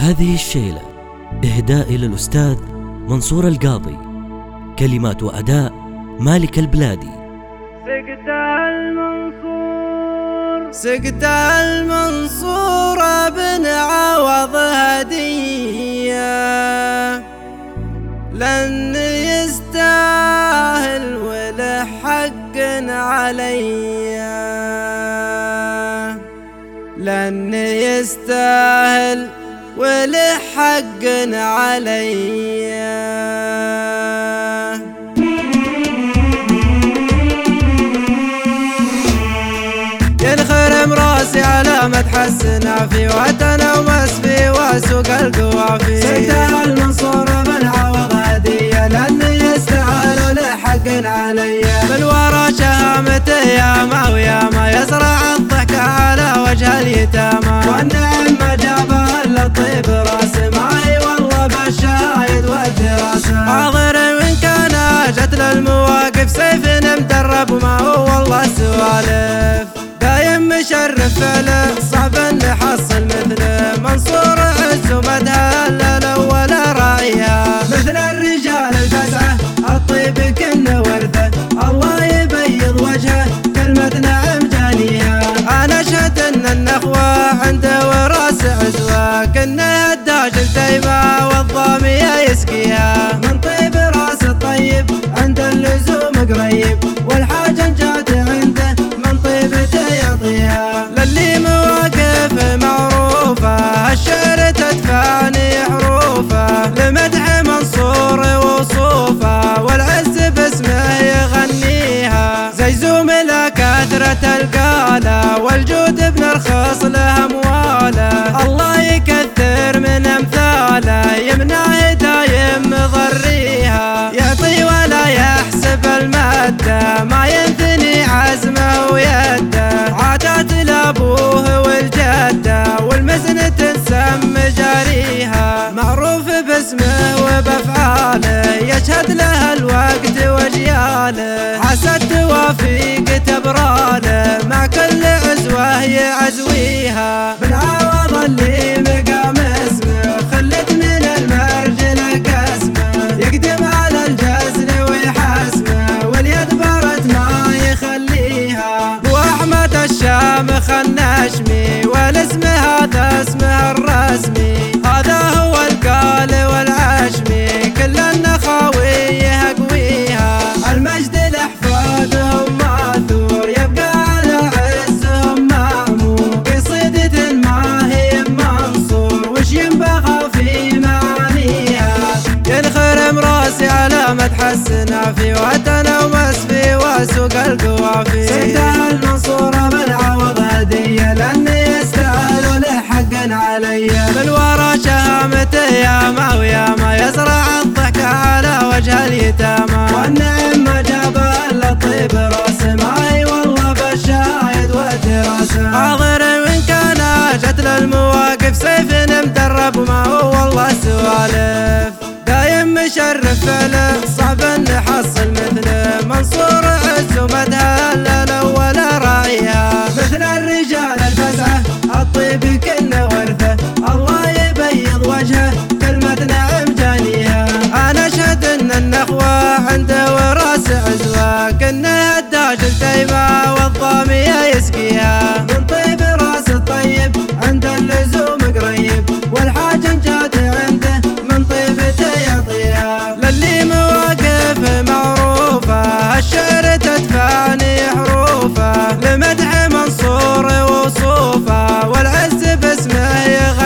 هذه الشيلة إهداء إلى الأستاذ منصور القاضي، كلمات وأداء مالك البلادي. سقت المنصور بن عوض هدية، لن يستاهل وله حق عليا، لن يستاهل وله حق عليا. ينخرم راسي على متحسنا في وطنا ومسفي وسوق القوافي. سقت المنصور بن عوض هدية، لن يستاهل له حق عليا. بالورى شهامته ياما وياما، يزرع الضحك على وجه اليتامى. والنعم ما جابه الا طيب راسه، معي والله بالشاهد والدراسه. حاضر وان كان جت للمواقف سيف مدرب، وما هو والله سوالف. دايم مشرف فعله، صعب نحصل مثله. منصور عز ومدهل ولا راعيها، مثل الرجال الفزعه الطيب كنه ورثه. الله يبيض وجهه كلمة نعم جانيها. انا اشهد ان النخوه عنده وراس عزوه، كنه الداج التيمه والضاميه يسقيها. من طيب راس الطيب عند اللزوم قريب، والحاجه جات عنده من طيبته يعطيها. للي مواقف معروفه الشعر تدفعني حروفه، لمدح منصور وصوفه والعز باسمه يغنيها. زيزوم له كثرة القاله، والجود بنرخص له امواله. الله يكثر من امثاله، يمناه دايم مضريها. يعطي ولا يحسب الماده، ما ينثني عزمه ويده. عادات لابوه والجده، والمزن تنسم جاريها. معروف باسمه وبافعاله، يشهد له الوقت واجياله. عسى التوافيق تبراله، مع كل عزوه يعزويها. بن عوض اللي مقام اسمه، خلت من المرجل قسمه. يقدم على الجزل ويحسمه، واليد برد ما يخليها. واحمد الشامخ النشمي، والاسم هذا اسمه الرسمي. هذا هو القال والعشمي، كل النخاوي يهقويها. المجد لاحفادهم ماثور، يبقى على عزهم مامور. قصيدة ما هي منصور، وش ينبغى في معانيها. ينخرم راسي على متحسنا في وطنا ومسفي وسوق القوافي. سقت المنصور بن عوض هدية، لن يستاهل له حق عليا. بالورى شهامته ياما وياما، يزرع الضحك على وجه اليتامى. والنعم ما جابه الا طيب راسه، معي والله بالشاهد والدراسه. حاضر وان كان جت للمواقف سيف مدرب، وما هو والله سوالف. دايم مشرف فعله، صعب نحصل مثله. منصور عز ومدهل ولا راعيها، مثل الرجال الفزعه الطيب كنه ورثه. الله يبيض وجهه كلمة نعم جانيها. انا اشهد ان النخوه عنده وراس عزوه، كنه الداج التيمه والضاميه يسقيها. من طيب راس الطيب عند اللزوم قريب، والحاجه جات عنده من طيبته يعطيها. للي مواقف معروفه الشعر تدفعني حروفه، لمدح منصور وصوفه والعز باسمه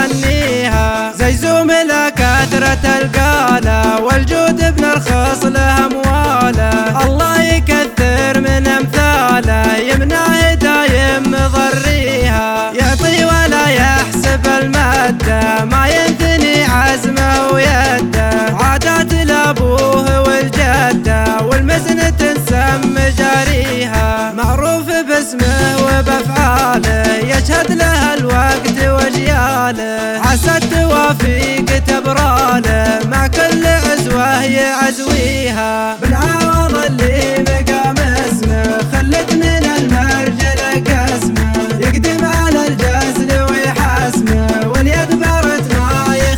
يغنيها. زيزوم له كثرة القاله، والجود بنرخص له امواله. الله يكثر من امثاله، يمناه دايم مضريها. يعطي ولا يحسب الماده، ما ينثني عزمه ويده. عادات لابوه والجده، والمزن تنسم جاريها. معروف باسمه وبافعاله، يشهد له الوقت واجياله. عسى التوافيق تبراله، مع كل عزوه يعزويها. بن عوض اللي مقام اسمه، خلت من المرجل قسمه. يقدم على الجزل ويحسمه، واليد برد ما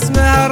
اسمه